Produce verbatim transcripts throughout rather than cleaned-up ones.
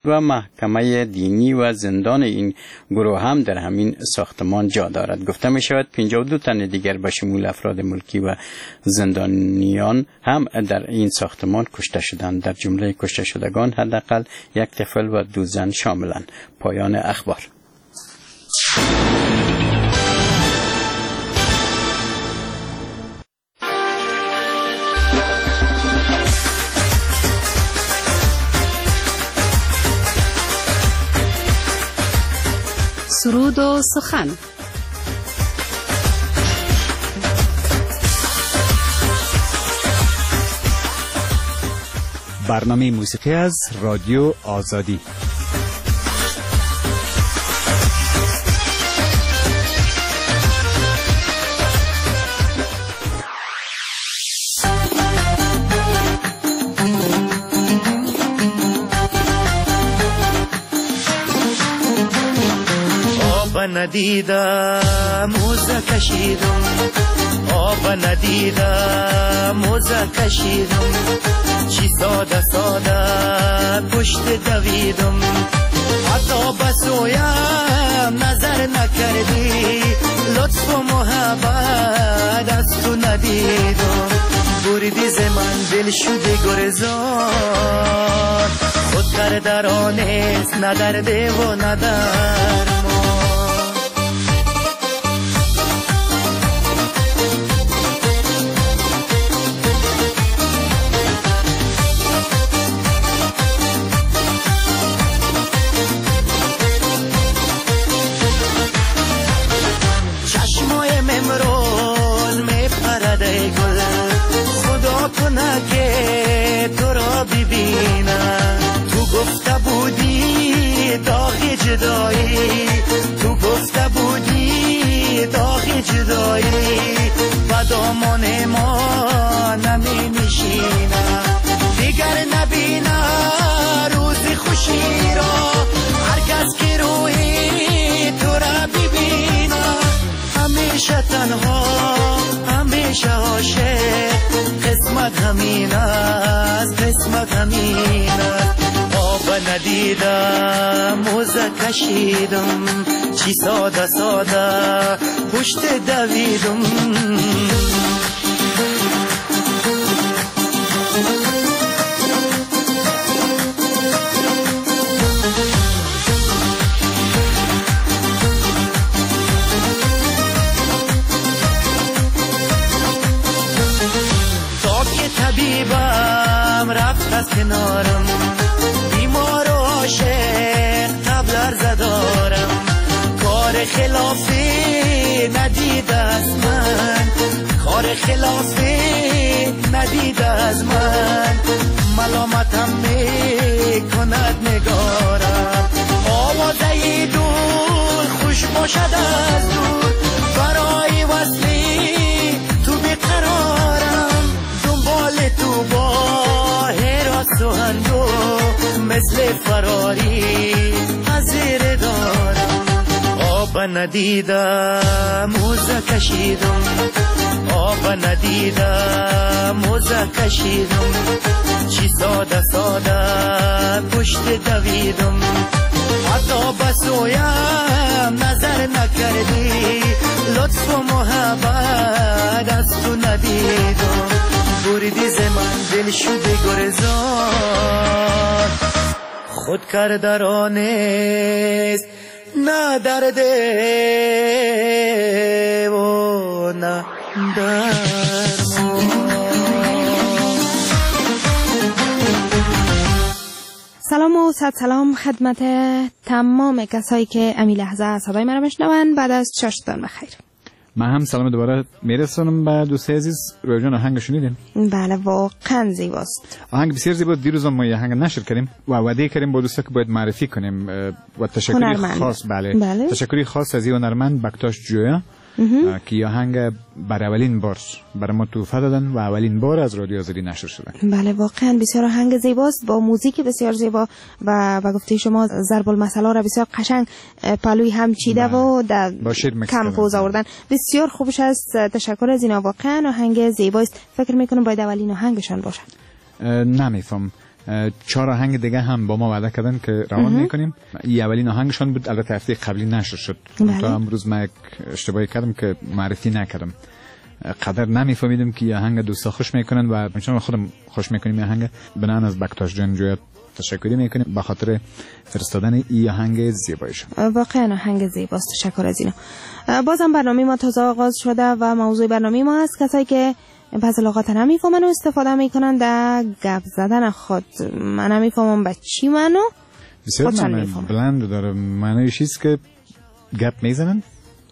و محکمه دینی و زندان این گروه هم در همین ساختمان جا دارد. گفته می شود پنجاه و دو تن دیگر به شمول افراد ملکی و زندانیان هم در این ساختمان کشته شدند. در جمله کشته شدگان حداقل یک طفل و دو زن شاملند. پایان اخبار. سرود و سخن. برنامه موسیقی از رادیو آزادی. ندیدم موزه کشیدم، آب ندیدم موزه کشیدم، چی ساده ساده پشت دویدم، حتی بسویم نظر نکردی، لطف و محبت از تو ندیدم، بردی ز من دل شده گرزان، خود کردرانست ندرده و ندرمان. که تو را ببینم، تو گفته بودی داغ جدایی، تو گفته بودی داغ جدایی، و دامان ما نمی نشینم، دیگر نبینم روز خوشی را، هر کس که روی تو را ببینم، همیشه تنها همیشه عاشق، قسمت همین است قسمت همین است. آب ندیدم موزه کشیدم، چی ساده ساده پشت دویدم. طبیبم رفت از کنارم، بیمار و عاشق تبلر زدارم، کار خلافی ندید از من، کار خلافی ندید از من، ملامتم می کند نگارم، آوازه دور خوش باشد از دور، برای وصلی تو بیقرارم، تو با حراس و هندو مثل فراری از زیر دارم، آب ندیدم موزه کشیدم، آب ندیدم موزه کشیدم، چی ساده ساده پشت دویدم، حتی بسویم نظر نکردی، لطف و محبت از تو ندیدم، بردی ز من دل شده گرزان، خود کردرانست نه درده و نه درمان. سلام و صد سلام خدمت تمام کسایی که امی لحظه صدای من رو میشنون. بعد از چاشتان بخیر. من هم سلام دوباره میرسونم به دوست عزیز. روی جان آهنگ شنیدین؟ بله واقعا زیباست. آهنگ بسیار زیبا. دیروز ما یه آهنگ نشر کردیم و وعده کردیم با دوستا که باید معرفی کنیم و تشکری خاص بله. بله تشکری خاص از این هنرمند بکتاش جویا که آهنگ برای اولین بار برای ما توفه دادن و اولین بار از رادیو آزادی نشر شدن. بله واقعا بسیار آهنگ زیباست با موزیک بسیار زیبا و به گفته شما ضرب المثل را بسیار قشنگ پلوی هم چیده و در کمپوز آوردن. بسیار خوبش است. تشکر از اینا. واقعا آهنگ زیباست. فکر میکنم باید اولین آهنگشان باشه. نمیفهم چهار آهنگ دیگه هم با ما وعده کردن که روان میکنیم. این اولین آهنگشان بود، البته هفته قبلی نشر شد. تا امروز من یک اشتباهی کردم که معرفی نکردم. قدر نمیفهمیدم که آهنگ دوستا خوش میکنن و چون خودم خوش میکنیم این آهنگ. بنان از بکتاش جان جویا تشکری میکنیم به خاطر فرستادن این آهنگ زیبایش. واقعا آهنگ زیباست، تشکر از اینو. بازم برنامه ما تازه آغاز شده و موضوع برنامه ما هست کسایی که بعض لغات نمیفهمن و استفاده میکنن در گپ زدن خود. من نمیفهمم به چی منو بسیار معنی بلند داره، معنیش چیست که گپ میزنن.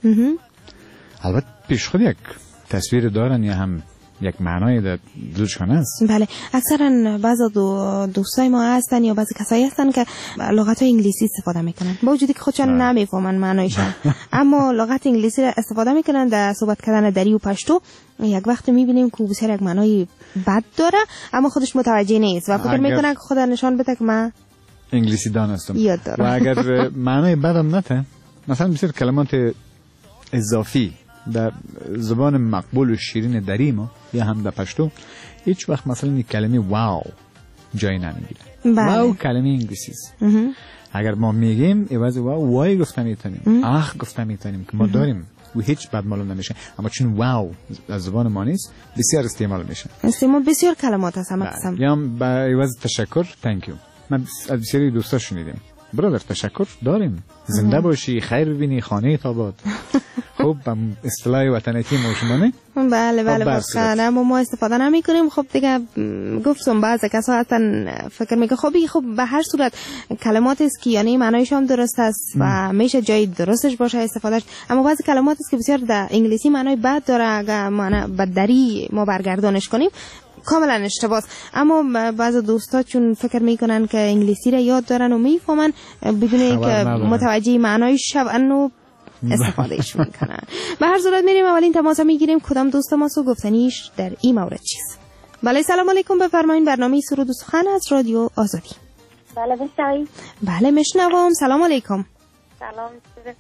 البته پیش خود یک تصویر دارن یا هم یک معنای در دلشان است. بله، اکثرا بعضی دو دوستای ما هستن یا بعضی کسایی هستن که لغت انگلیسی استفاده میکنن با وجودی که خودشان نمیفهمن معنایشان، اما لغت انگلیسی را استفاده میکنن در صحبت کردن دری و پشتو. یک وقت میبینیم که بسیار یک معنای بد داره اما خودش متوجه نیست و فکر میکنه که خدا نشان بده که من انگلیسی دانستم. یاد دارم. و اگر معنای بدم نته، مثلا بسیار کلمات اضافی در زبان مقبول و شیرین دری ما یا هم در پشتو هیچ وقت مثلا این کلمه واو جای نمیگیره. واو کلمه انگلیسی است. اگر ما میگیم عوض واو وای گفته میتونیم، اخ گفته میتونیم که ما داریم و هیچ بد معلوم نمیشه، اما چون واو از زبان ما نیست بسیار استعمال میشه. استعمال بسیار کلمات هست هم قسم. یا با عوض تشکر thank you. من از بسیاری دوستا شنیدیم برادر تشکر داریم، زنده باشی، خیر ببینی، خانه تاباد. خب اصطلاح وطنیتی ما شما نه؟ بله بله واقعا، اما ما استفاده نمی کنیم. خب دیگه گفتم بعضی کسا هستن فکر میگه خب خب به هر صورت کلمات است که یعنی معنایش هم درست است و میشه جای درستش باشه استفادهش، اما بعضی کلمات است که بسیار در انگلیسی معنای بد داره، اگر معنی بددری ما برگردانش کنیم کاملا اشتباهه. اما بعض دوستا چون فکر میکنن که انگلیسی را یاد دارن و میفهمن بدون اینکه متوجه معنای شون و استفادهش میکنن. به هر صورت میریم اولین تماس میگیریم کدام دوست ما سو گفتنیش در این مورد چیست. بله سلام علیکم، بفرمایید. برنامه سرود و سخن از رادیو آزادی. بله بشنوید. بله میشنوم. سلام علیکم. سلام.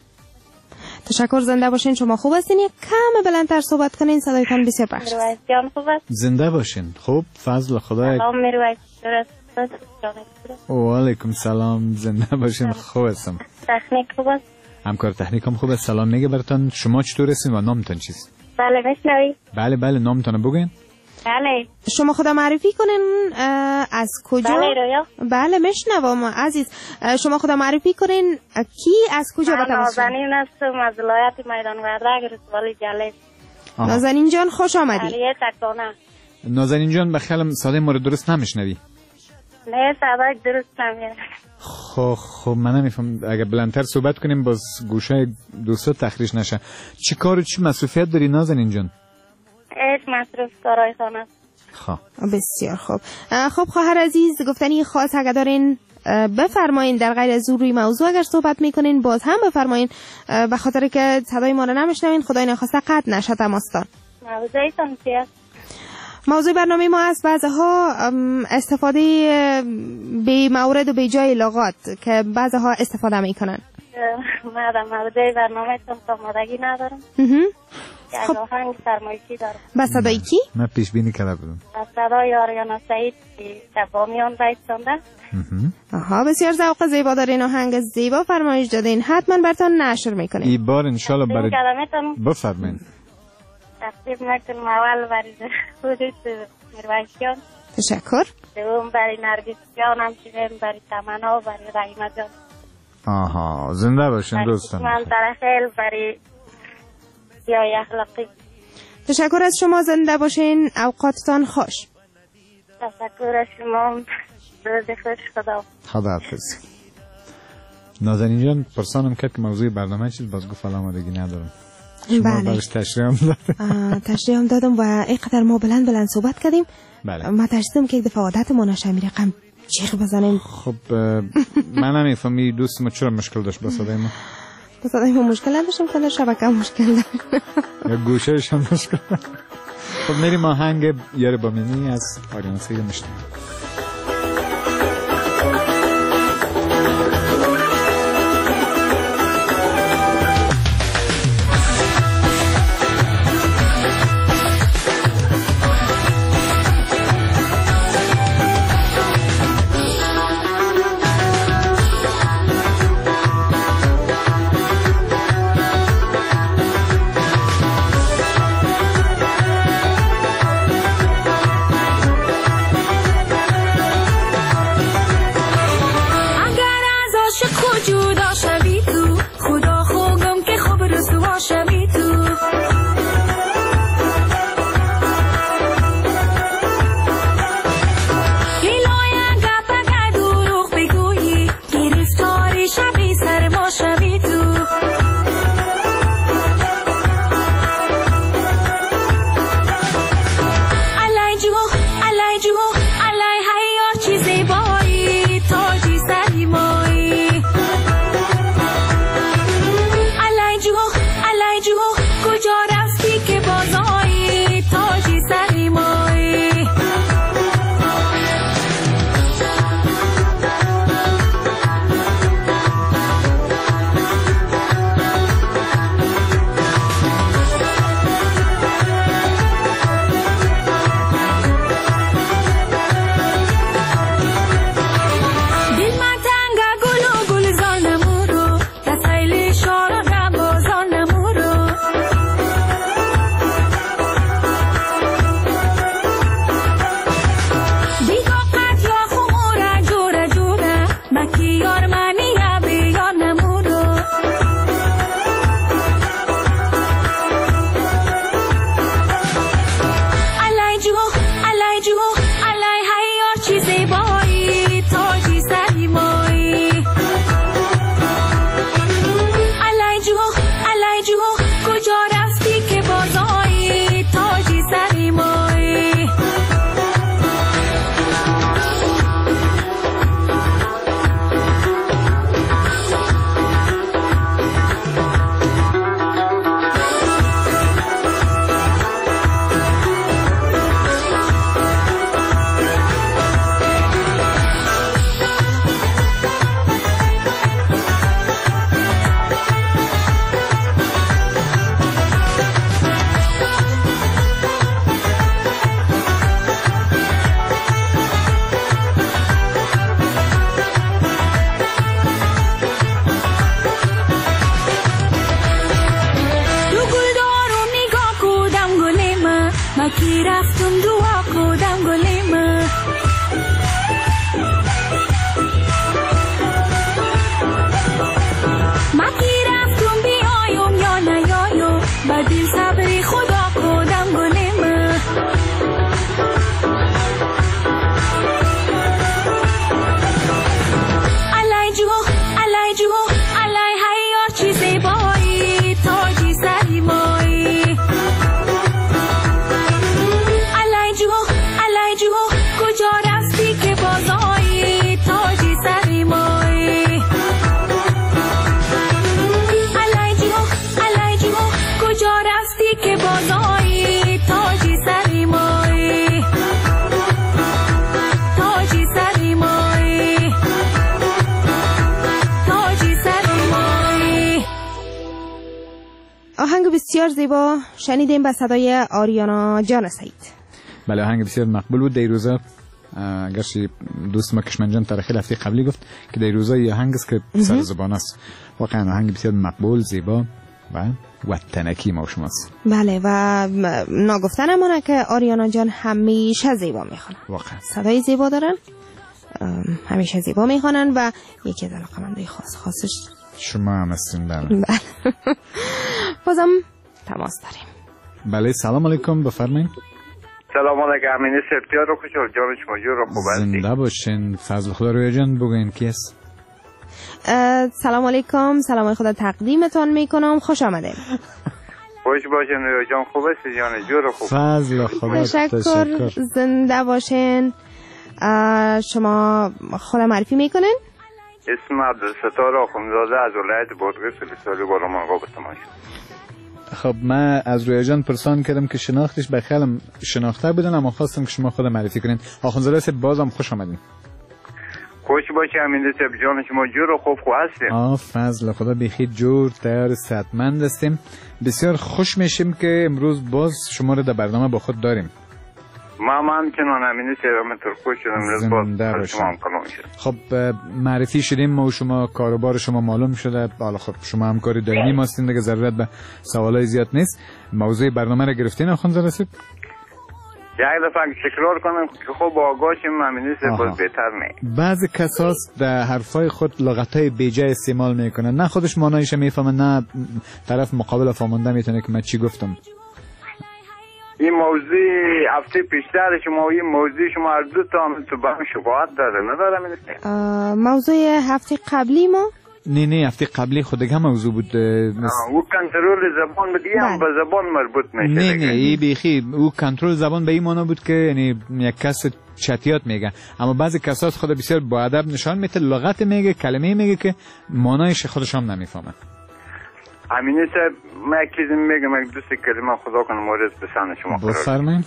تشکر، زنده باشین. شما خوب هستین؟ یک کم بلندتر صحبت کنین، صدایتان بسیار پخش است. میرویس جان خوب است؟ زنده باشین. خوب، فضل خدا. سلام میرویس. و علیکم سلام، زنده باشین. خوب هستم. تکنیک خوب است؟ همکار تکنیک هم خوب است. سلام میگه براتون. شما چطور هستین و نامتون چیست؟ بله میشنوید. بله بله نامتون بگین. بله. شما خدا معرفی کنین از کجا؟ بله رویا. بله میشنوم عزیز. شما خدا معرفی کنین کی از کجا با تماس؟ نازنین هستم از ولایت میدان وردک رسوالی جله. نازنین جان خوش آمدی. علیه تکانه. نازنین جان بخیالم صدای ما رو درست نمیشنوی؟ نه صدای درست نمیاد. خب خب من نمیفهم، اگه بلندتر صحبت کنیم باز گوشه دوستا تخریش نشه. چی کار و چی مسئولیت داری نازنین جان؟ هیچ مصروف کارای خانه. خب بسیار خوب. خب خواهر عزیز گفتنی خاص اگه دارین بفرمایین، در غیر از روی موضوع اگر صحبت میکنین باز هم بفرمایین، به خاطر که صدای ما رو نمیشنوین خدای نخواسته قطع نشه تماستان. موضوعتان چی است؟ موضوع برنامه ما از بعضها استفاده به مورد و به جای لغات که بعضها استفاده میکنن. من در موضوع برنامه تون آمادگی ندارم. خب آهنگ فرمایشی دارم. با صدای کی؟ من پیش بینی کرده بودم. با صدای آریانا سعید که تبامیان باید سنده. آها بسیار ذوق زیبا دارین، آهنگ زیبا فرمایش دادین، حتما براتون نشر میکنیم. این بار انشالله برای بفرمایید. تقدیم میکنم اول برای خودت میرویس جان. تشکر. دوم برای نرگس جان، همچنین برای تمنا و برای رحیمه جان. آها زنده باشین دوستان. من در خیل برای سیای اخلاقی. تشکر از شما، زنده باشین، اوقاتتان خوش. تشکر از شما، روز خوش. خدا خدا حافظ. نازنین جان پرسانم کرد که موضوع برنامه چیز، باز گفت علامتگی ندارم. شما بله. برش تشریح هم دادم. تشریح هم دادم و اینقدر ما بلند بلند صحبت کردیم. بله. ما ترسیدم که یک دفعه عادت ما نشه می رقم چیخ بزنیم. خب من نمیفهمی دوست ما چرا مشکل داشت با صدای ما؟ با صدای ما مشکل نداشتم که در شبکه هم مشکل داشت. یا گوشهش هم مشکل داشت. خب میریم آهنگ یار با منی از آریانا سعید میشنویم. جدا شوی تو خدا خوگم که خوب رسوا شوی تو بسیار زیبا شنیدیم به صدای آریانا جان سعید. بله آهنگ بسیار مقبول بود. دیروزا گرچه دوست ما کشمن جان تاریخی هفته قبلی گفت که دیروزا یه آهنگ است که سر زبان است. واقعا آهنگ بسیار مقبول، زیبا و وطنکی ما شماست. بله و ناگفتن امانه که آریانا جان همیشه زیبا میخونن. واقعا صدای زیبا دارن، همیشه زیبا میخونن و یکی از علاقه‌مندای خاص خاصش شما هم هستین. بله بازم تماس داریم. بله سلام علیکم، بفرمایید. سلام علیکم، امین سپتیار رو خوشحال جان شما جو رو خوب هستی. زنده باشین. فضل خدا روی جان بگوین کی است؟ سلام علیکم، سلام خدا تقدیمتان میکنم، خوش آمدید. خوش باشین روی جان، خوب هستی جان جو رو خوب. فضل خدا تشکر. زنده باشین. شما خود معرفی میکنین؟ اسم عبدالستار آخوندزاده از ولایت بادغیس فلسطینی بارمان قابستمان شد. خب من از رویا جان پرسان کردم که شناختش به خیالم شناخته بودن، اما خواستم که شما خود معرفی کنین. آخوندزاده صاحب بازم خوش آمدین. خوش باشی امین صاحب جان شما جور خوب خو هستیم. آه فضل خدا بخیر جور تیار صحتمند هستیم. بسیار خوش میشیم که امروز باز شما رو در برنامه با خود داریم. ما ما همچنان امین صاحب من خوش شدم باز شما هم کلام شد. خب معرفی شدیم ما و شما، کاروبار شما معلوم شده. حالا خب شما همکاری دائمی ما هستین دیگه، ضرورت به سوالای زیاد نیست. موضوع برنامه رو گرفتین آخوندزاده صاحب؟ یک دفعه تکرار کنم که خب آگاهشیم همینی سه باز بهتر نه. بعضی کساس در حرفای خود لغتای بیجا استعمال میکنن، نه خودش معنایش میفهمه نه طرف مقابل فهمونده میتونه که من چی گفتم. این موضوع هفته پیشتر شما این موضوع شما هر دو تا هم تو با هم شباهت داره نداره من موضوع هفته قبلی ما نه نه هفته قبلی خود هم موضوع بود او کنترل زبان بود هم به زبان مربوط میشه. نه نه ای بیخی او کنترل زبان به این معنی بود که یعنی یک کس چتیات میگه، اما بعضی کسات خود بسیار با ادب نشان میده، لغت میگه، کلمه میگه که معنایش خودش هم نمیفهمه. همینه صاحب من یک چیزی میگم، یک دوست کلمه خدا کنه مورد بسنه شما بفرمایید.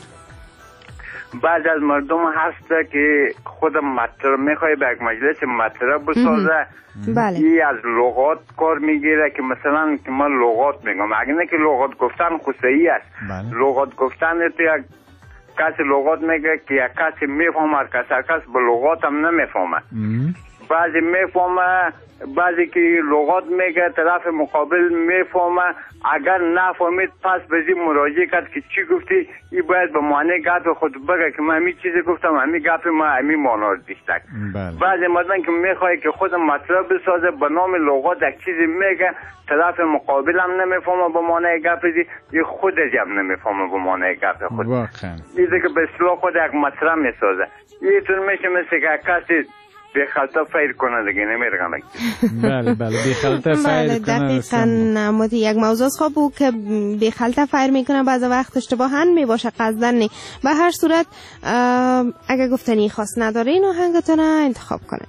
بعض از مردم هست که خود مطرب میخواه به یک مجلس مطرب بسازه، بله. ای از لغات کار میگیره که مثلا که من لغات میگم، اگه نه که لغات گفتن خصوصی است. بله. لغات گفتن تو یک کسی لغات میگه که یک کسی میفهمه، هر کس هر کس به لغات هم نمیفهمه. بعضی میفهمه، بعضی که لغات میگه طرف مقابل میفهمه، اگر نفهمید پس بزی مراجعه کرد که چی گفتی، ای باید به معنی گپ خود بگه که من همین چیزی گفتم، همین گپ ما همین معنا رو دیشتک. بعضی مردن که میخواه که خود مطلب بسازه به نام لغات یک چیزی میگه، طرف مقابل هم نمیفهمه به معنی گپ دی، ای خودش هم نمیفهمه به معنی گپ خود. واقعا دیده که به اصطلاح خود یک مطلب میسازه، یه طور میشه مثل که کسی بی خلطه فیر کنه دیگه نمیرگم. بله بله بی خلطه فیر کنه. دقیقاً نمودی یک موضوع خوب بود که بی خلطه فیر میکنه، بعض وقت اشتباهاً میباشه قصدن نی. به هر صورت اگه گفتنی خاص ندارین آهنگتون انتخاب کنه.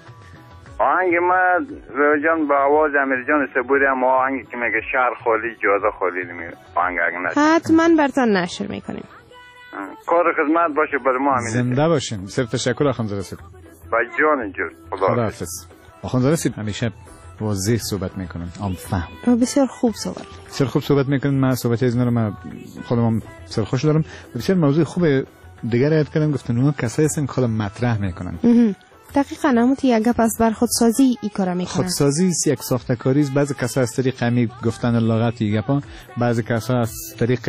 آهنگ ما روجان با آواز امیر جان صبوری هم آهنگی که میگه شهر خالی جاده خالی نمیگه آهنگ اگه نشد حتما براتون نشر میکنیم. کار خدمت باشه بر ما همین. زنده باشین. بسیار تشکر آخوند رسید. با جان جور خدا حافظ. آخوند رسید همیشه واضح صحبت میکنن، عام فهم. بسیار خوب صحبت. بسیار خوب صحبت میکنن. من صحبت از اینا رو من خودم سرخوش دارم. بسیار موضوع خوب دیگر یاد کردم، گفتن اون کسایی هستن که خود مطرح میکنن. دقیقاً همونتی یک گپ از بر خودسازی ای کارا میکنن. خودسازی است، یک ساختکاری است. بعضی کسا از طریق همین گفتن لغت ای گپا، بعضی کسا از طریق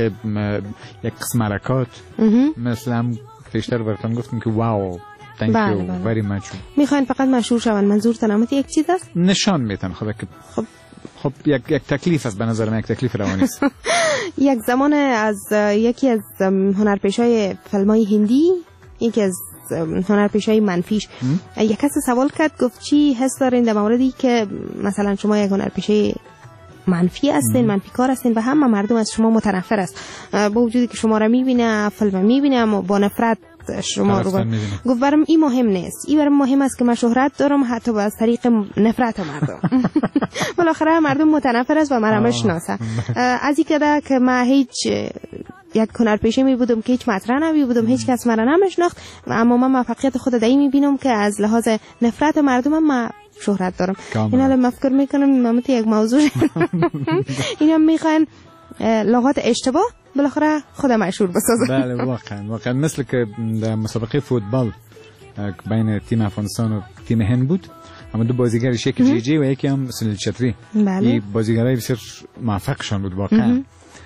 یک قسم حرکات مثل هم پیشتر براتون گفتم که واو thank بله you بله. very much. میخواین فقط مشهور شون، منظورتون همونتی یک چیز است؟ نشان میتن خدا که خب خب یک یک تکلیف است، به نظر من یک تکلیف روانی است. یک زمان از یکی از هنرپیشای فیلمای هندی، یکی از هنرپیشای منفیش یک کسی سوال کرد، گفت چی حس دارین در موردی که مثلا شما یک هنرپیشه منفی هستین، منفی کار هستین و همه مردم از شما متنفر است، با وجودی که شما را میبینه، فیلم میبینه اما با نفرت شما رو گفت برام این مهم نیست، این برام مهم است که من شهرت دارم حتی از طریق نفرت مردم. بالاخره مردم متنفر است و من را میشناسه. از این که که من هیچ یک هنرپیشه می بودم که هیچ مطرح نمی بودم، هیچ کس مرا نمیشناخت، اما من موفقیت خود دایی می بینم که از لحاظ نفرت مردم من شهرت دارم. اینا رو مفکر میکنم ممت یک موضوع اینا میخوان لغات اشتباه بالاخره خود مشهور بسازن. بله واقعا واقعا مثل که در مسابقه فوتبال بین تیم افغانستان و تیم هند بود، اما دو بازیگر یکی جی جی و یکی هم سنیل چتری. بله. این بازیگرای بسیار موفقشان بود واقعا.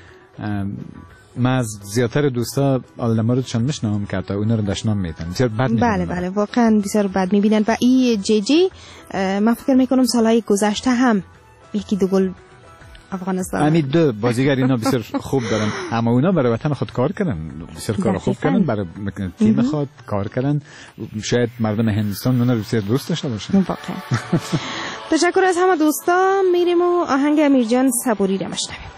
من از زیادتر دوستا آلدماردشان میشنم که حتی اونا رو دشنام میتن بسیار بد میبینن. بله بله واقعا بسیار بد میبینن و این جی جی من فکر میکنم سالهای گذشته هم یکی دو گل افغانستان همین دو بازیگر اینا بسیار خوب دارن، اما اونا برای وطن خود کار کردن، بسیار کار خوب کردن، برای تیم خود کار کردن. شاید مردم هندوستان اونا رو بسیار دوست داشته باشن. واقعا. تشکر از همه دوستا. میریم و آهنگ امیرجان صبوری رو میشنویم.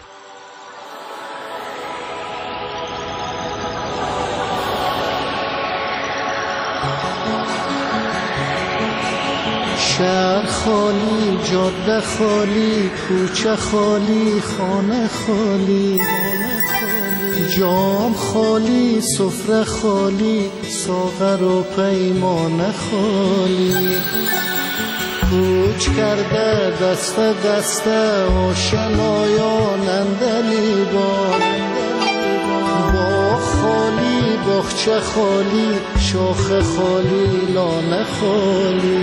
شهر خالی، جاده خالی، کوچه خالی، خانه خالی، جام خالی، سفره خالی، ساغر و پیمانه خالی. کوچ کرده دسته دسته آشنایان اندلیبان، با خالی باغچه خالی، شاخ خالی، لانه خالی.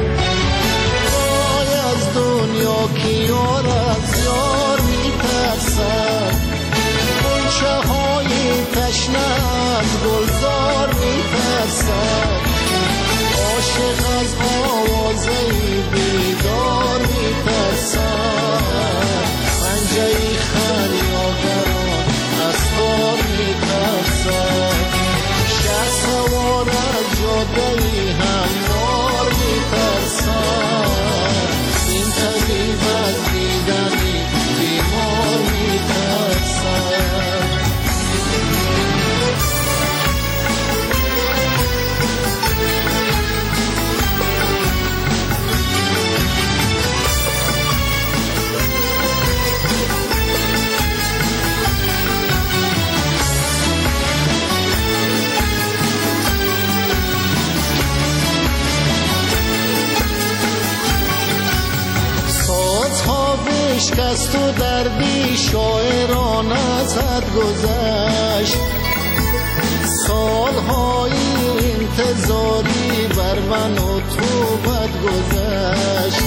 دنیا کی یار از یار میترسد، گلچه های تشنه از گل عشق از تو دردی شاعران از حد گذشت سالهای انتظاری بر من و تو بد گذشت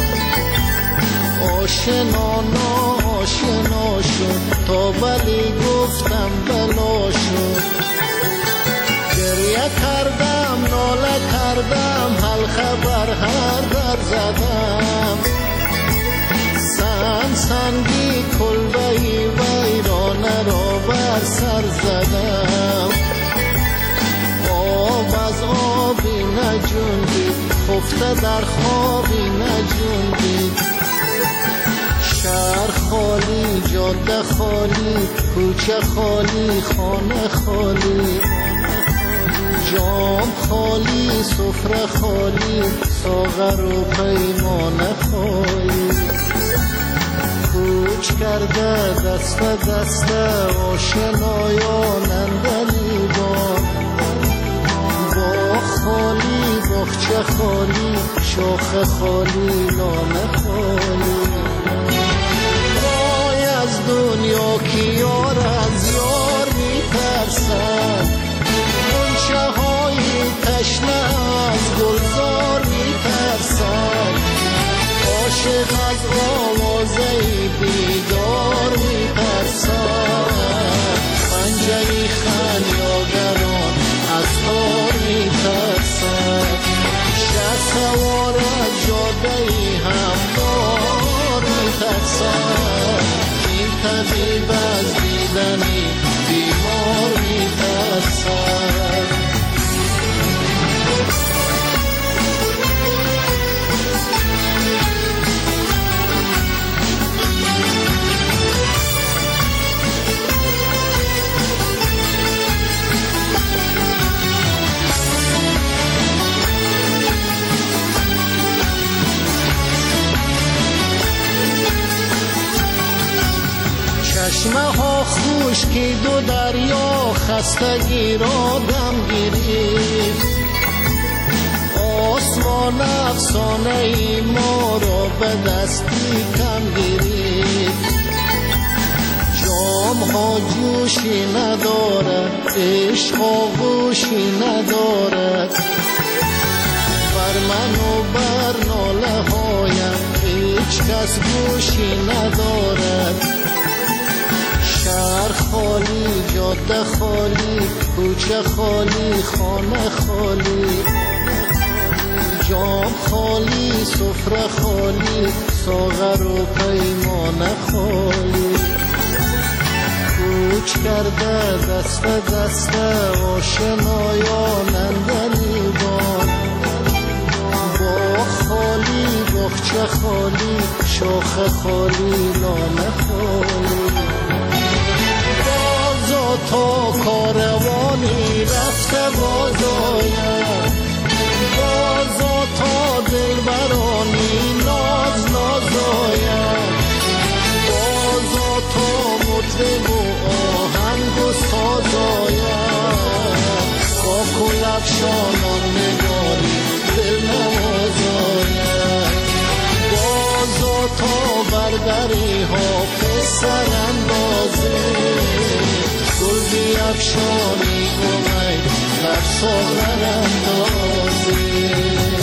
آشنا ناشنا شد تا بلی گفتم بلا شد گریه کردم ناله کردم حل خبر هر در زدم سن سنگی کلبهی ویرانه را بر سر زدم آب از آبی نجوندید خفته در خوابی نجوندید شهر خالی جاده خالی کوچه خالی خانه خالی جام خالی سفره خالی ساغر و پیمانه خالی کوچ کرده دست دست آشنایان اندلیبان باغ خالی باغچه خالی شاخه خالی لانه خالی وای از دنیا که یار از یار میترسد غنچه های تشنه از گلزار میترسد عاشق از آوازه بیدار میترسد پنجه خلیاگران از تار میترسد شهر سوار از جاده هموار میترسد این طبیب از دیدنی بیمار میترسد چشمه ها خشکی دو دریا خستگی را دم گرفت آسمان افسانه ای ما را به دستی کم گرفت جام ها جوشی ندارد عشق آغوشی ندارد بر من و بر ناله هایم هیچ کس گوشی ندارد شهر خالی جاده خالی کوچه خالی خانه خالی جام خالی سفره خالی ساغر و پیمانه خالی کوچ کرده دست دست آشنایان اندلیبان باغ خالی باغچه خالی شاخه خالی لانه خالی تا کاروانی رفته باز آید بازا تا دلبرانی ناز ناز آید بازا تا مطرب و آهنگ و ساز آید با کل افشانان نگاری دل نواز آید بازا تا بردری ها پسر اندازه گل بیفشانی اومد در ساغر اندازی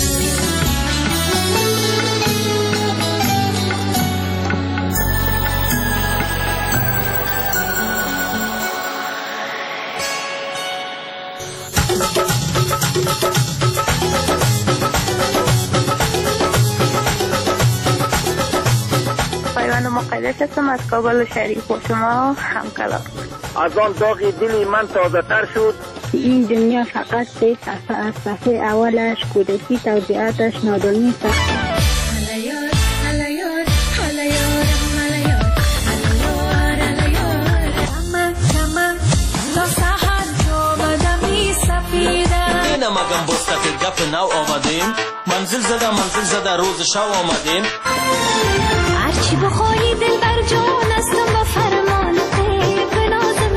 پایوند مقدس هستم از کابل شریف و شما همکلام از آن داغی دلی من تازه تر شد این دنیا فقط سه صفحه از صفحه اولش کودکی توضیحاتش نادانی است هلیار هلیار هلیار هلیار هلیار هلیار چمن چمن تا سحر جو بدمی سفیده اینه مگم بستت گپ نو آمدیم منزل زده منزل زده روز شو آمدیم هرچی بخواهی دل بر جان استم با فرمان قیب نازم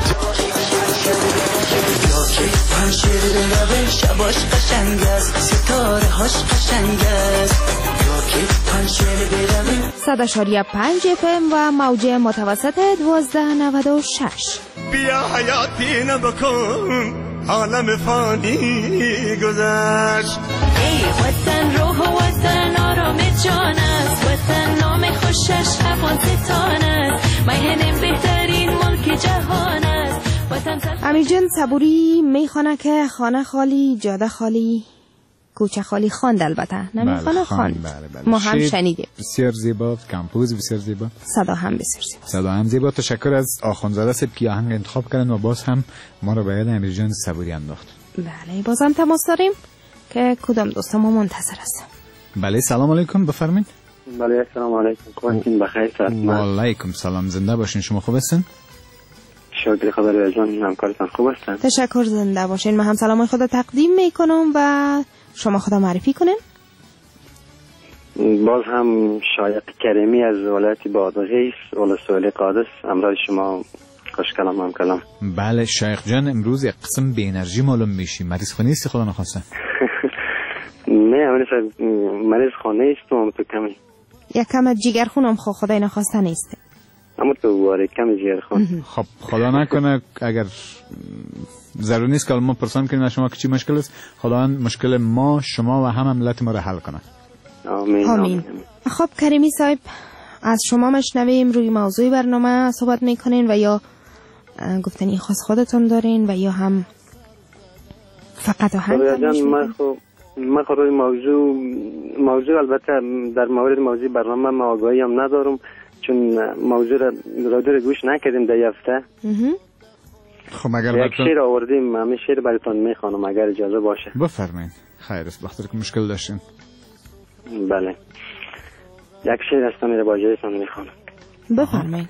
یا که پنشیر روی شباش قشنگ است ستاره هاش قشنگ است یا صد اشاری پنج اف ام و موج متوسط دوازده نود و شش. بیا حیاتی نبکن عالم فانی گذشت. ای وطن روح و وطن آرام جان است، وطن نام خوشش افغانستان است، میهن بهترین ملک جهان است. امیر جان صبوری میخونه که خانه خالی، جاده خالی، کوچه خالی خواند، البته نمیخونه خواند. بله بله. ما هم شنیدیم. بسیار زیبا، کمپوز بسیار زیبا، صدا هم بسیار زیبا. صدا هم زیبا. تشکر از آخوندزاده صاحب که آهنگ انتخاب کردن و باز هم ما رو به یاد امیر جان صبوری انداخت. بله بازم تماس داریم که کدام دوست ما منتظر است. بله سلام علیکم، بفرمایید. بله سلام علیکم، خوبین؟ بخیر سلام. و علیکم سلام، زنده باشین. شما خوب هستین؟ شکر. خبر جان همکارتان خوب هستن؟ تشکر، زنده باشین. من هم سلام خود تقدیم میکنم و شما خدا معرفی کنین. باز هم شایق کریمی از ولایت بادغیس، ولسوالی قادس، امروز شما خوش کلام هم کلام. بله شایق جان، امروز یک قسم بی انرژی معلوم میشی. مریض خانه ایستی خدا نخواسته؟ نه امروز مریض خانه ایستم تو کمی. یک کم جگر خونم خو خدای نخواسته نیست. اما تو واره کم جگر خون. خب خدا نکنه اگر ضرور نیست که ما پرسان کنیم شما که چی مشکل است، خدا مشکل ما، شما و همه ملت ما را حل کنه. آمین. آمین. خب کریمی صاحب، از شما مشنویم روی موضوع برنامه صحبت میکنین و یا گفتنی خاص خودتون دارین و یا هم فقط آهنگ میشین؟ من خب من خب روی موضوع موضوع البته در مورد موضوع برنامه ما آگاهی هم ندارم، چون موضوع را رادیو گوش نکردیم در هفته. خب اگر یک شعر آوردیم، همین شعر براتون میخوانم اگر اجازه باشه. بفرمایید. خیر است، وقتی که مشکل داشتین. بله یک شعر است، میره با اجازهتون میخوانم. بفرمایید.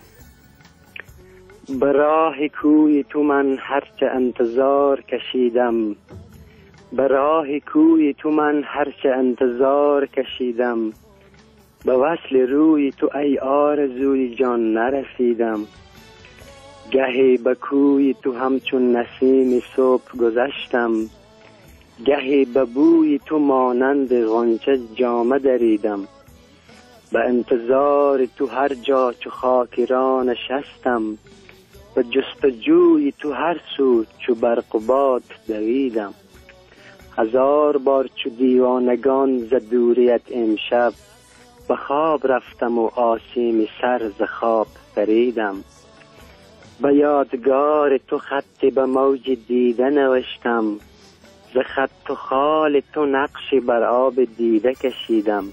به راه کوی تو من هرچه انتظار کشیدم، به راه کوی تو من هرچه انتظار کشیدم، به وصل روی تو ای آرزوی جان نرسیدم، گهی به کوی تو همچون نسیم صبح گذشتم، گهی به بوی تو مانند غنچه جامه دریدم، به انتظار تو هر جا چو خاکی را نشستم، به جستجوی تو هر سو چو برق و باد دویدم، هزار بار چو دیوانگان ز دوریت امشب، به خواب رفتم و آسیم سر ز خواب پریدم، به یادگار تو خطی به موج دیده نوشتم، ز خط و خال تو نقشی بر آب دیده کشیدم،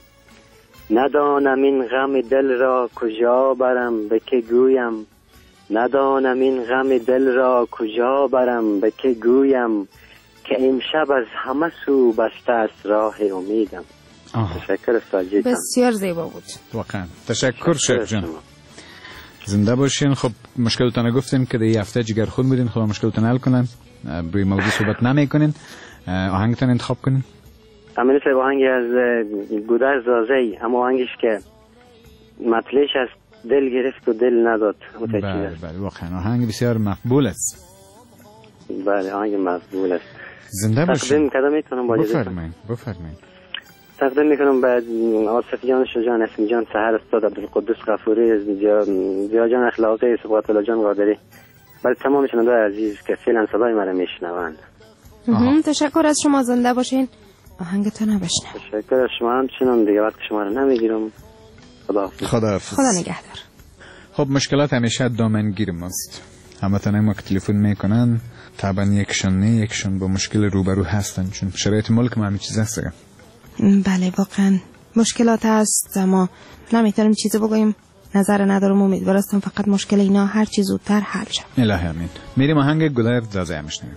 ندانم این غم دل را کجا برم به که گویم، ندانم این غم دل را کجا برم به که گویم، که امشب از همه سو بسته است راه امیدم. آه. تشکر ساجد. بسیار زیبا بود واقعا. تشکر شیخ جان، زنده باشین. خب مشکلتان گفتیم که در هفته جگر خود بودین، خدا مشکلتان حل کنن، روی موضوع صحبت نمی کنین. آهنگتان انتخاب کنین. امیر صاحب آهنگی از گودر زازی، اما آهنگش که مطلعش از دل گرفت و دل نداد. بله بله واقعا آهنگ بسیار مقبول است. بله آهنگ مقبول است. زنده باشین. تقدیم کردم میتونم با اجازه؟ بفرمایید بفرمایید. تقدیم میکنم به آصف جان، شجاع اسمی جان، سحر استاد، عبدالقدوس غفوری، زیا جان اخلاقی، سبقت الله جان قادری، برای تمام شنوندگان عزیز که فعلا صدای مرا میشنوند. تشکر از شما، زنده باشین. آهنگتون رو بشنویم. تشکر از شما همچنان، دیگه وقت شما رو نمیگیرم. خداحافظ. خداحافظ. خدا نگهدار. خب مشکلات همیشه دامنگیر ماست. هموطنان ما که تلفن میکنن طبعا یکشون نه یکشون با مشکل روبرو هستن، چون شرایط ملک ما همین چیز هست. بله واقعا مشکلات هست، اما نمیتونیم چیزی بگویم، نظر ندارم. امیدوارم فقط مشکل اینا هر چی زودتر حل شه. الهی آمین. میریم آهنگ گلر زازه میشنویم.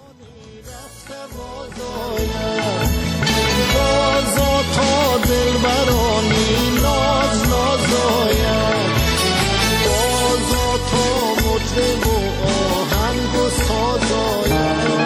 تا دلبرانی ناز نازاید، بازا تا مطرب و آهنگ و سازاید.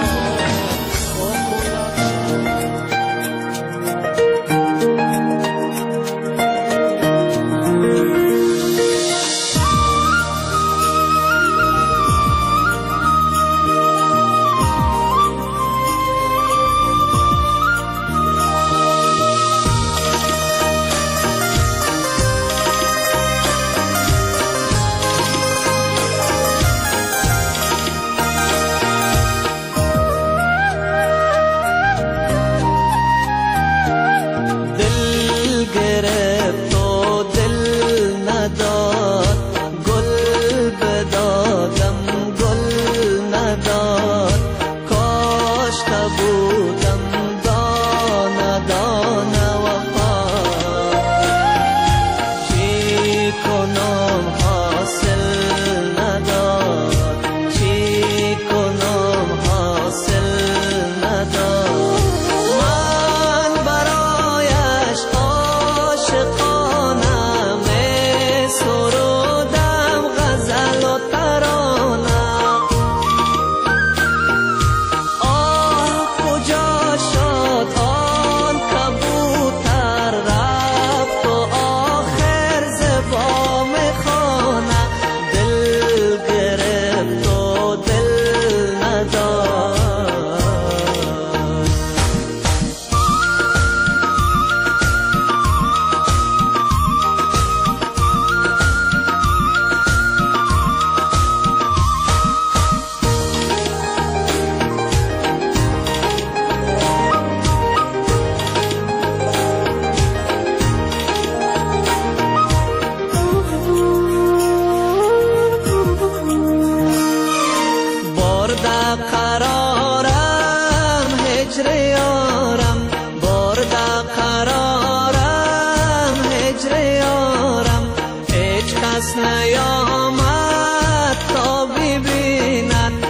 کس نیامد تا ببیند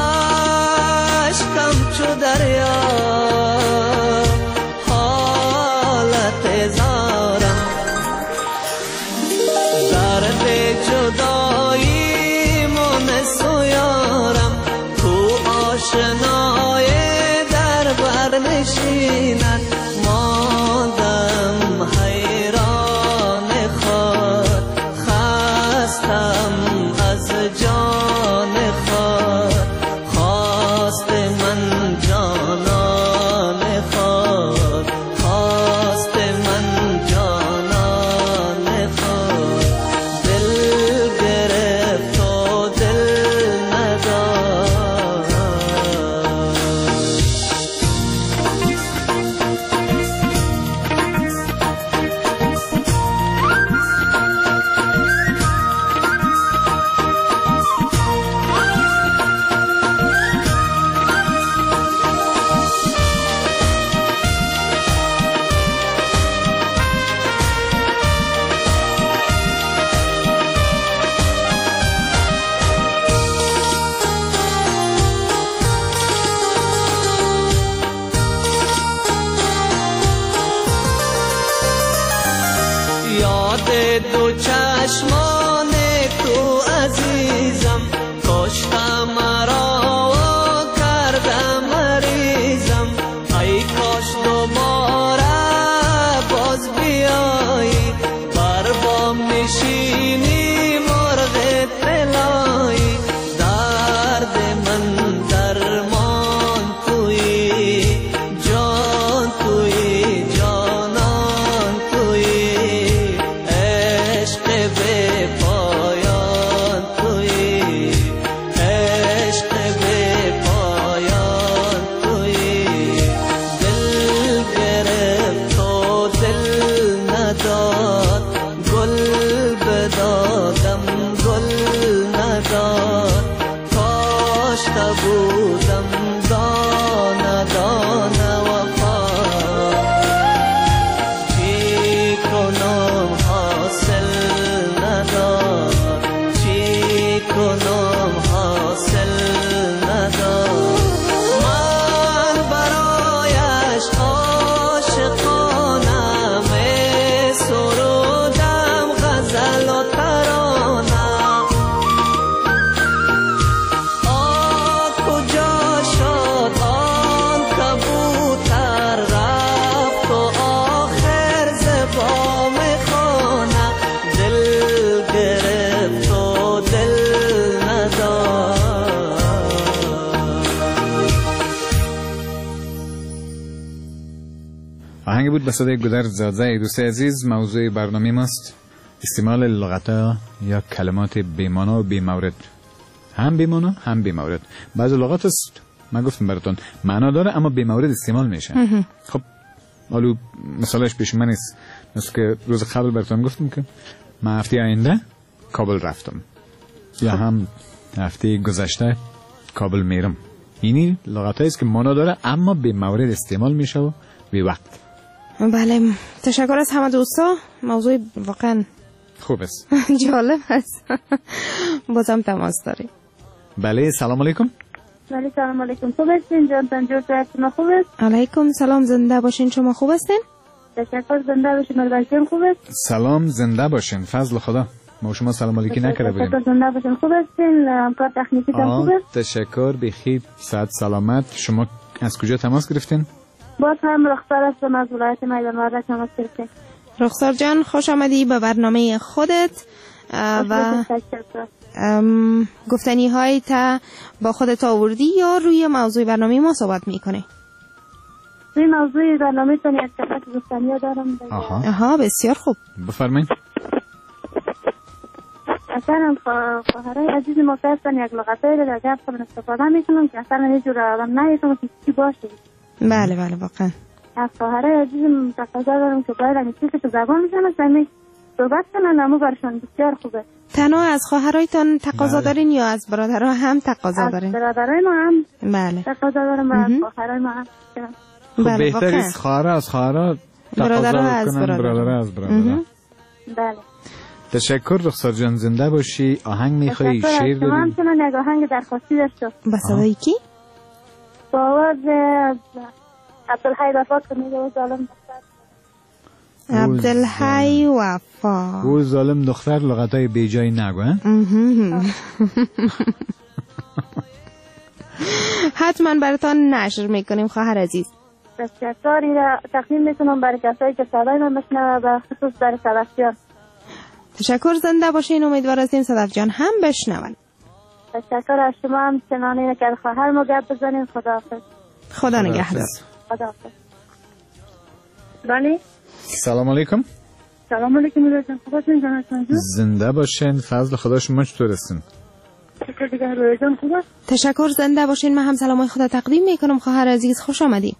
عشقم چو دریا حالت زارم درد جدایی من سویارم تو آشنای در بر نشیند ماندم حیران خود خستم از جان خود خواست من جانان خود خواست من جانان خود دل گرفت و دل نداد یاد دو چشمان تو عزیزم کشتم مرا و کردم مریضم ای کاش دوباره باز بیایی بر بام نشینی مرغ طلایی درد من درمان تویی جان تویی جانان تویی عشق به پایان تویی عشق به پایان تویی دل گرفت و دل نداد گل بدادم گل نداد کاشته بودم دانه دانه وفا چی کنم حاصل نداد چی کنم حاصل نداد من برایش عاشقانه می سرودم غزل و ترانه آ کجا شد آن کبوتر رفت و آخر زبام خانه دل گرفت و دل نداد آهنگ بود به صدای گودرز زاده. دوست عزیز، موضوع برنامه ماست استعمال لغت‌ها یا کلمات بی‌معنا و بی‌مورد، هم بی‌معنا هم بی‌مورد. بعضی لغات است من گفتم براتون معنا داره اما بی‌مورد استعمال میشه. خب حالا مثالش پیش من نیست، مثل که روز قبل براتون گفتم که من هفته آینده کابل رفتم یا هم هفته گذشته کابل میرم. اینی لغتایی است که معنا داره اما بی‌مورد استعمال میشه و بی وقت. بله، تشکر از همه دوستا. موضوع واقعا خوب است، جالب است. بازم تماس داریم. بله، سلام علیکم. بله سلام علیکم. خوب هستین جان تنجور شما خوب است؟ علیکم سلام، زنده باشین. شما خوب هستین؟ تشکر، زنده باشین. مردان خوب است؟ سلام، زنده باشین. فضل خدا. ما شما سلام علیکی نکرده بودیم. تشکر، زنده باشین. خوب هستین؟ کار تکنیکی تان خوب است؟ تشکر، بخیر، صحت سلامت. شما از کجا تماس گرفتین؟ باز هم رخسار هستم از ولایت میدان وردک تماس گرفتین. رخسار جان خوش آمدی به برنامه خودت و گفتنی های تا با خودت آوردی یا روی موضوع برنامه ما صحبت میکنی؟ روی موضوع برنامه تانی از کفت گفتنی ها دارم. آها. آها بسیار خوب، بفرمایید. اصلا خواهرای عزیز ما که هستن یک لغتایی رو در گفت خودم استفاده میکنم که اصلا یه جور آدم نیستم که چی باشه. بله بله واقعا از خواهرای عزیزم تقاضا دارم که باید امی چیزی که زبان میشن از امی صحبت کنن اما برشان بسیار خوبه. تنها از خواهرایتان تقاضا دارین یا از برادرها هم تقاضا دارین؟ از برادرای ما هم بله تقاضا دارم و از خواهرای ما هم. خب بهتر است خواهر از خواهرها تقاضا کنن، برادر از برادر. بله. تشکر رخسار جان، زنده باشی. آهنگ میخوایی؟ شعر داری؟ تشکر. من چون یک آهنگ درخواستی داشتم. با صدای کی؟ با آواز عبدالحی وفا که میگه او ظالم دختر. عبدالحی وفا. او ظالم دختر لغتای بیجایی نگو. حتما براتان نشر میکنیم خواهر عزیز. تشکری را تقدیم میکنم برای کسایی که صدای من بشنوه و خصوص برای صدف جان. تشکر، زنده باشین. امیدوار هستیم صدف جان هم بشنون. تشکر از شما هم چنانه که خواهر ما گپ بزنیم. خداحافظ. خدا نگهدار. خداحافظ. بله. سلام علیکم. سلام علیکم میرسن. خوبتون جانتون؟ زنده باشین. فضل خدا شما چطور هستین؟ تشکر، زنده باشین. من هم سلامای خدا تقدیم میکنم خواهر عزیز. خوش آمدید.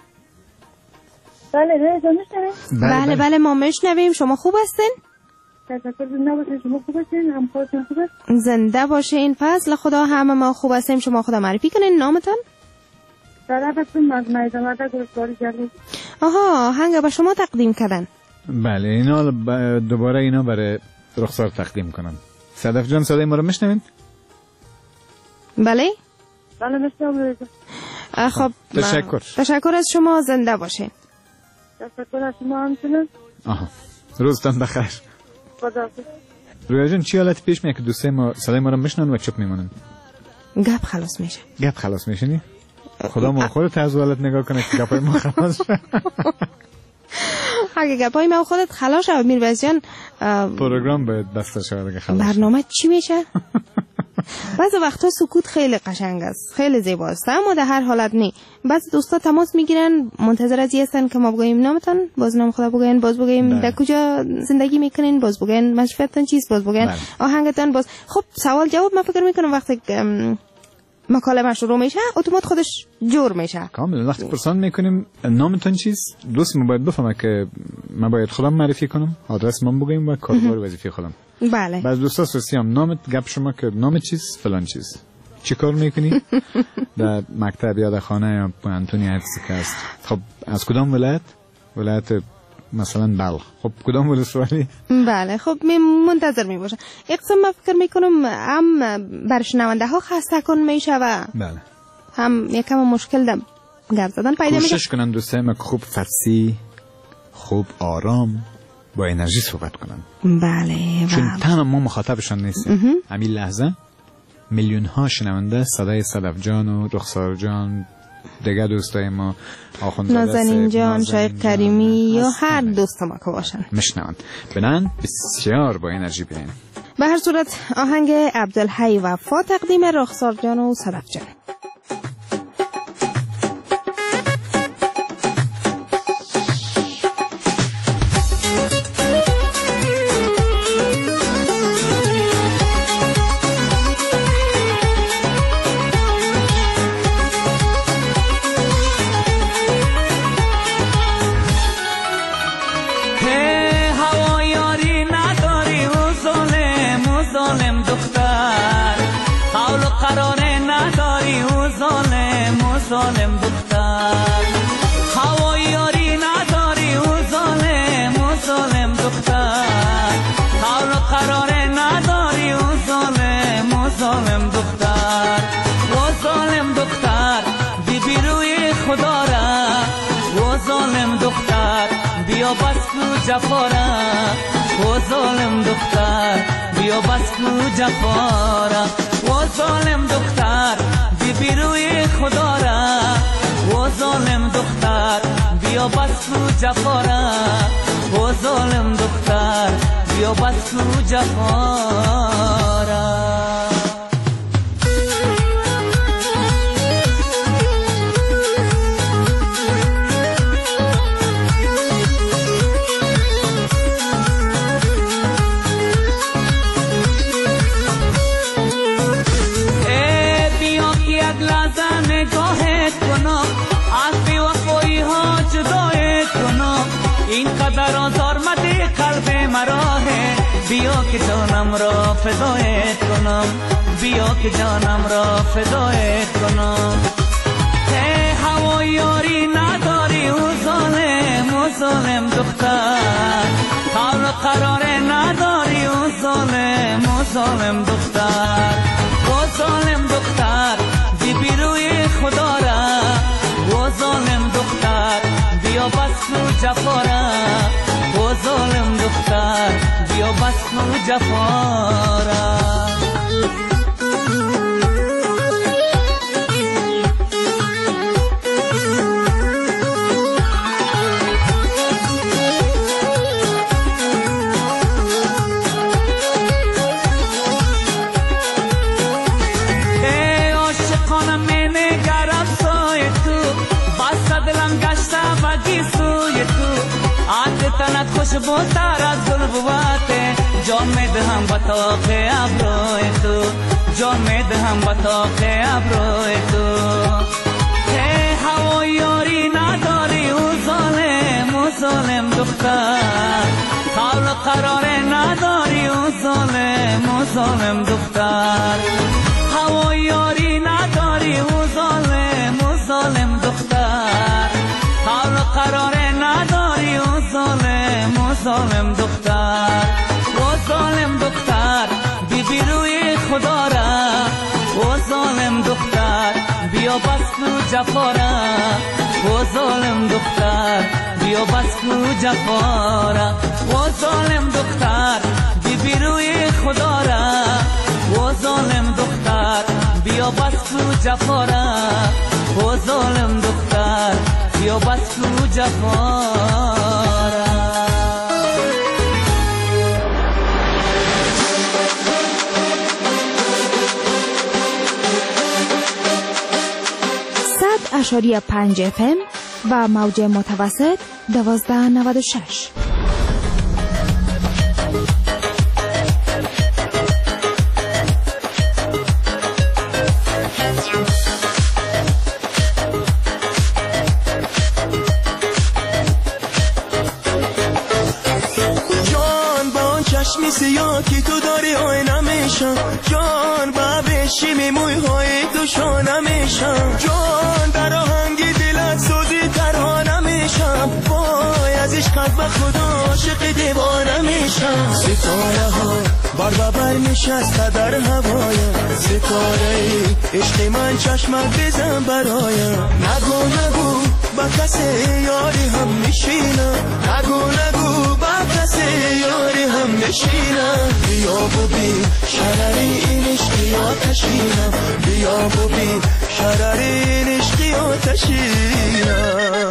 بله بله بله بله, بله ما میشنویم. شما خوب هستین؟ تشکر، زنده باشین. شما خوب هستین؟ هم خودتون خوب هست؟ زنده باشین. فضل خدا همه ما خوب هستیم. شما خدا معرفی کنین نامتون؟ طرفتون مجمع زماده گرسواری جلی. آها، هنگا به شما تقدیم کردن. بله، اینا دوباره اینا برای رخسار تقدیم کنم. صدف جان صدای ما رو میشنوین؟ بله بله میشنوم. خب تشکر. تشکر از شما. زنده باشین. تشکر از شما همچنین. آها، روزتان بخیر. خداحافظ. رویا جان چی حالت پیش میاد که دوستای ما صدای ما رو میشنون و چپ میمونن؟ گپ خلاص میشه. گپ خلاص میشه نی؟ خدا ما خودت از حالت نگاه کنه که گپای ما خلاص شه. اگه گپای ما خودت خلاص شه میروز جان پروگرام باید بسته شه اگه خلاص. برنامه چی میشه؟ بعضی وقتا سکوت خیلی قشنگ است، خیلی زیباست، اما در هر حالت نی. بعضی دوستا تماس میگیرن، منتظر از هستن که ما بگوییم نامتون، باز نام خدا بگوین، باز بگوییم در کجا زندگی میکنین، باز بگوین مشفتون چیست، باز بگوین آهنگتون، باز خب سوال جواب. من فکر میکنم وقتی مکالمه شروع میشه اتومات خودش جور میشه. کاملا وقتی پرسان میکنیم نامتون چیست، دوست ما باید بفهمه که من باید خودم معرفی کنم، آدرس من بگیم و کاربار وظیفه خودم. بله. بعض دوستا سوسیام نامت گپ شما که نام چیست فلان چیز. چی کار میکنی؟ در مکتب یا در خانه یا پانتونی هستی که است. خب از کدام ولایت؟ ولایت مثلا بلخ. خب کدام ولسوالی؟ بله خب می منتظر می باشم. یک قسم من فکر میکنم هم بر شنونده ها خسته کن میشه و بله هم یکم مشکل دم گپ زدن پیدا میشه. کوشش کنن دوستای ما خوب فصیح، خوب آرام، با انرژی صحبت کنن. بله. چون تنها ما مخاطبشان نیستیم. همین لحظه میلیون ها شنونده صدای صدف جان و رخسار جان، دیگه دوستای ما آخوندزاده نازنین جان، شایق کریمی یا هر دوست ما که باشن میشنون. بنان بسیار با انرژی بیاین. به هر صورت آهنگ عبدالحی وفا تقدیم رخسار جان و صدف جان. ظالم دختر هوای یاری نداری او ظالم او ظالم دختر حال و قرار نداری او ظالم او ظالم دختر او ظالم دختر بی روی خدا را او ظالم دختر بیا بس کو جفا را او ظالم دختر بیا بس کو جفا را او ظالم دختر بی روی خدا را او ظالم دختر بیا بس کو جفا را او ظالم دختر بیا بس کو جفا را. اینقدر آزار مده قلب مرا ہے بیا که جانم را فدایت کنم بیا که جانم را فدایت کنم ته هوا یاری نداری او ظالم او ظالم دختر حال قرار نداری او جفاره و ظالم دختر بیا بس کن جفاره تنت خوشبوتر از گل بواته جان می دهم با طاق ابروی تو جان می دهم با طاق ابروی تو ای هوا یاری نداری و ظالم و ظالم دختر قول قرار نداری و ظالم و ظالم دختر هوا یاری نداری و ظالم و ظالم دختر قول قرار نداری و ظالم و ظالم دختر و ظالم دختر بی بی روی خدا را و ظالم دختر بیا بس کو جفا را و ظالم دختر بیا بس کو جفا را و ظالم دختر بی بی روی خدا را و ظالم دختر بیا بس کو جفا را و ظالم دختر بیا بس کو جفا را صد اشاری پنج اف ام و موج متوسط دوازده نود و شش. چشمی سیاه که تو داری آینه میشم جان با بشیمی موی های تو شانه میشم جان در آهنگی دلت سوزی ترانه میشم وای از عشقت به خدا عاشق دیوانه میشم ستاره ها بر بر نشسته در هوایم ستاره ای عشق من چشمت بزن برایم نگو نگو با کسی یاری هم میشینم نگو نگو با کسی یاری هم نشینم بیا ببین شرری این عشقی آتشینم بیا ببین شرری این عشقی آتشینم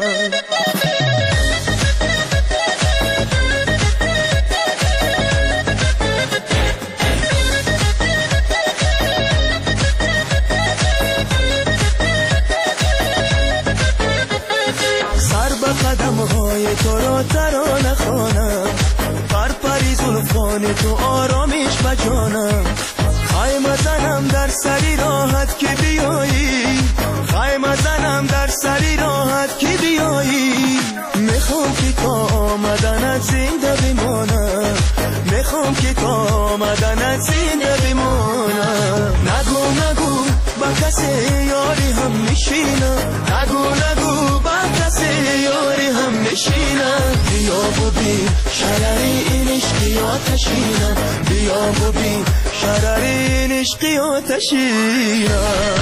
سر به قدم های تو را ترانه خوانم پر پری زلفان تو آرامش بجانم خیمه زنم در سری راحت که بیایی خیمه زنم در سری راحت که بیایی میخوام که تا آمدنت زنده بمانم میخوام که تا آمدنت زنده بمانم نگو نگو با کسی یاری هم میشینم نگو نگو با کسی یاری هم نشینم بیا ببین شرری این عشقی آتشینم بیا ببین شرری این عشقی آتشینم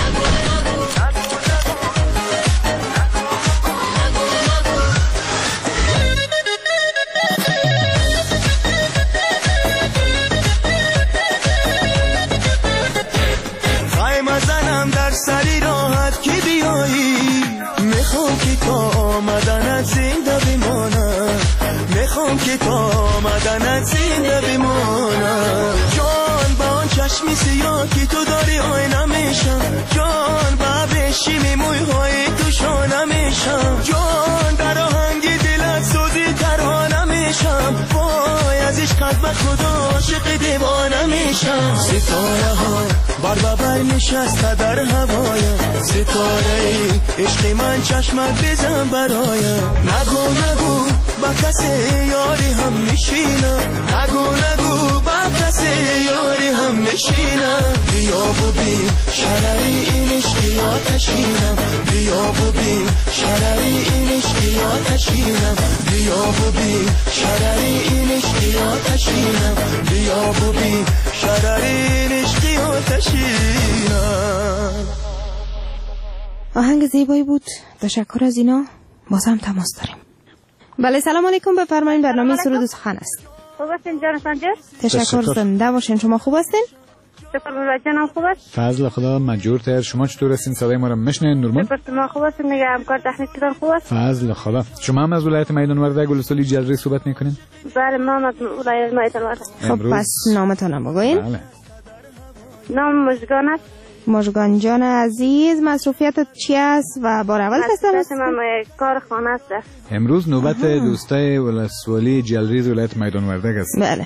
در سری راحت که بیایی میخوام که تا آمدنت زنده بمانم میخوام که تا آمدنت زنده بمانم جان با آن چشمی سیاه که تو داری آینه میشم جان با بشیمی موی های تو شانه میشم جان در آهنگی دلت سوزی ترانه میشم وای از عشقت به خدا عاشق دیوانه میشم ستاره ها بر بر نشسته در هوایم ستاره ای عشق من چشمت بزن برایم نگو نگو با کسی یاری هم نشینم نگو نگو با کسی یاری هم نشینم بیا ببین شرری این عشقی آتشینم بیا ببین شرری این عشقی آتشینم بیا ببین شرری این عشقی آتشینم بیا ببین شرری این عشقی آتشینم. آهنگ زیبایی بود، تشکر از اینا. باز هم تماس داریم. بله سلام علیکم، بفرمایید. برنامه سرود و سخن است. خوب هستین جان سنجر؟ تشکر، زنده باشین. شما خوب هستین؟ شکر الله جانم خوب است. فضل خدا مجور تر. شما چطور هستین؟ صدای ما رو میشنوین نورمن؟ شکر شما خوب هستین. میگم همکار تکنیکتون خوب است. فضل خدا. شما هم از ولایت میدان ورده گلسولی جلری صحبت میکنین؟ بله ما از ولایت میدان ورده. خب پس نامتون هم بگوین. بله. نام مژگان است. مژگان جان عزیز، مصروفیتت چی است و بار اول هستم؟ است من کار خانه است. امروز نوبت دوستای ولسوالی جلریز ولایت میدان ورده است. بله.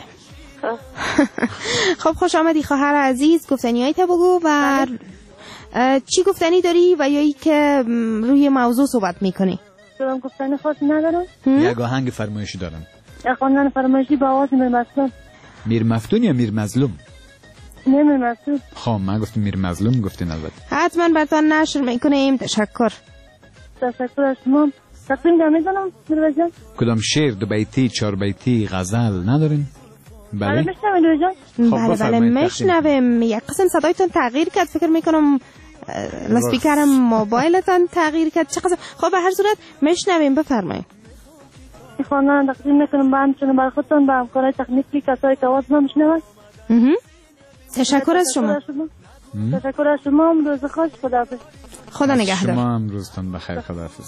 خب خوش آمدی خواهر عزیز، گفتنیایت بگو و چی گفتنی داری و یا ای که روی موضوع صحبت میکنی؟ من گفتنی خاصی ندارم. یک آهنگ فرمایشی دارم. یک آهنگ فرمایشی با آواز میر مظلوم. میر مفتون یا میر مظلوم؟ نه میر مظلوم. خب من گفتم میر مظلوم گفتین البته. حتما براتون نشر میکنیم. تشکر. تشکر از شما. تقدیم نمیدونم میر جان. کدام شعر دو بیتی چهار بیتی غزل ندارین؟ بله میشنویم جان. بله بله میشنویم. یک قسم صدایتون تغییر کرد، فکر میکنم لاسپیکرم موبایلتون تغییر کرد. چه قسم؟ خب به هر صورت میشنویم، بفرمایید. خواندن تقدیم میکنم با همچنین برای خودتون با همکارای تکنیکی کسایی که آواز نمیشنون. تشکر از شما. تشکر از شما. روز خوش. خداحافظ. خدا نگهدار. شما هم روزتون بخیر. خداحافظ.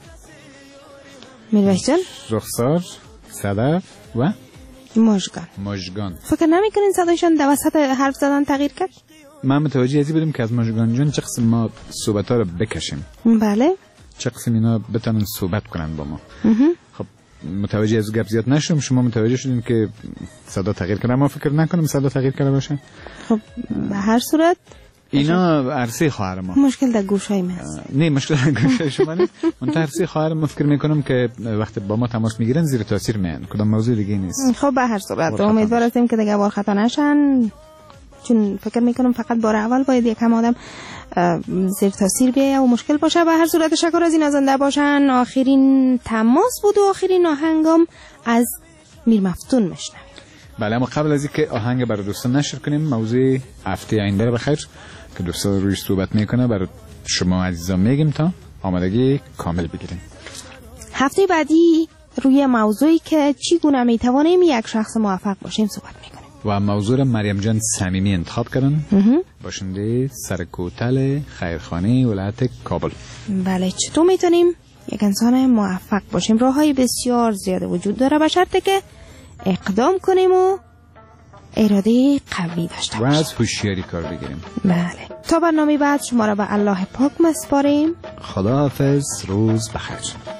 میرویس جان. رخسار، صدف و مژگان. مژگان. فکر نمیکنین صدایشان در وسط حرف زدن تغییر کرد؟ من متوجه ازی بودم که از مژگان جان چه قسم ما صحبت ها رو بکشیم. بله. چه قسم اینا بتونن صحبت کنن با ما. خب متوجه از گپ زیاد نشدم. شما متوجه شدین که صدا تغییر کرده. ما فکر نکنم صدا تغییر کرده باشه. خب به هر صورت اینا عرصه خواهر ما. مشکل در گوشای ما است. نه مشکل در گوشای شما نیست. من عرصه خواهر ما فکر میکنم که وقتی با ما تماس میگیرن زیر تاثیر میان. کدام موضوع دیگه نیست. خب به هر صورت امیدوار هستیم که دیگه بار خطا نشن، چون فکر میکنم فقط بار اول باید یکم آدم زیر تاثیر بیایه و مشکل باشه. به هر صورت تشکر از این زنده باشن. آخرین تماس بود و آخرین آهنگم از میر مفتون میشنویم. بله اما قبل از اینکه آهنگ برای دوستان نشر کنیم، موضوع هفته آینده بخیر که دوستان روی صحبت میکنه برای شما عزیزان میگیم تا آمادگی کامل بگیریم. هفته بعدی روی موضوعی که چگونه میتوانیم یک شخص موفق باشیم صحبت میکنیم و موضوع مریم جان صمیمی انتخاب کردن، باشنده سرکوتل خیرخانه ولایت کابل. بله چطور میتونیم یک انسان موفق باشیم؟ راههای بسیار زیاد وجود داره به شرطی که اقدام کنیم و اراده قوی داشته باشیم و از هوشیاری کار بگیریم. بله تا برنامه بعد شما را به الله پاک مسپاریم. خداحافظ. روز بخیر.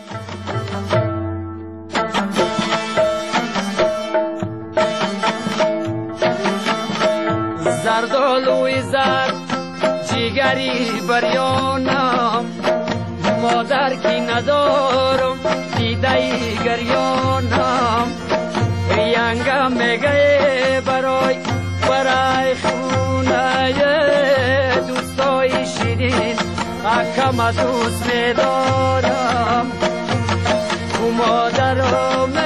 زردالوی زرد جیگری بریانم، مادر کی ندارم دیده گریانم، ینگم میگه برای برای خونه دوستای شیرین اکم دوست میدارم، و مادرم